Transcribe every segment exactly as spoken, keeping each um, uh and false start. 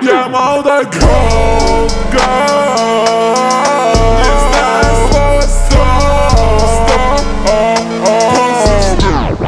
Я молодой cold girl. Не знаю слова стоп, стоп, оп, оп.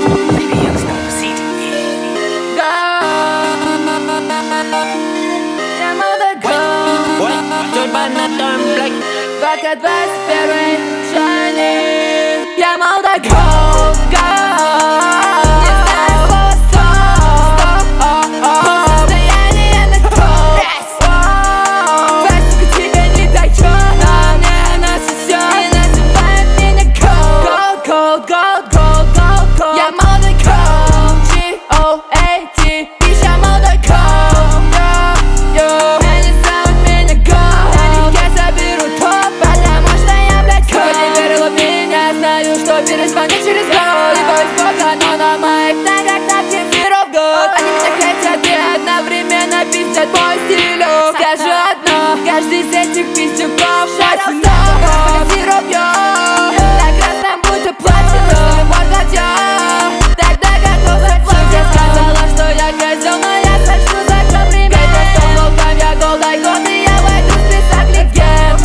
Я молодой cold. Судьба на том блэк. Пока двадцать первый шайни. Я молодой cold girl. Не знаю слова стоп, стоп, оп. Состояние на cold. Пластика тебе не дает, но мне насосет. И называют меня cold. Cold, cold, cold, cold, cold. Я молодой cold. G O A T. Bitch, я молодой cold. Yo, они зовут меня cold. Налегке заберу топ, потому что я, блядь, cold. Не верила в меня, знаю, что перезвоню через год. Либо из Бога, но на моих ногах активировал год. Они меня хотят и одновременно пиздят мой стилек. Скажу одно, каждый из этих пиздюков шаг много. Сироп, йо, так раз там будто платина. Вот я тогда готов заплатить. Я сказала, что я козел, но я сочту за комплимент. Пять сто волкам, я голдай год, и я войду в список легенд.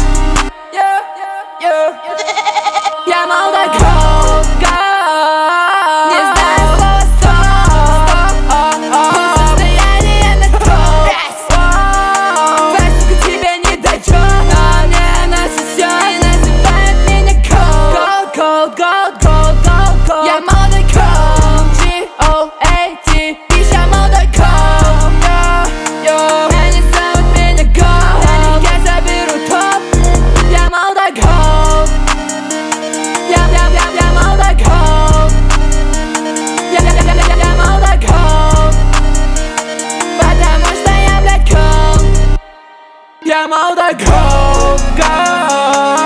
Я молодой cold girl. Не знаю слова стоп, стоп, оп. Состояние на cold. Пластика тебе не дает, но мне насосет. И называют меня cold. Cold, cold, cold, cold, cold. Я молодой cold. G O A T. Bitch, я молодой cold. Они зовут меня cold. Налегке заберу топ. Я молодой cold. Я, я, я, я молодой cold. Я, я, я, я, я молодой cold. Потому что я, блядь, cold. Я молодой cold girl.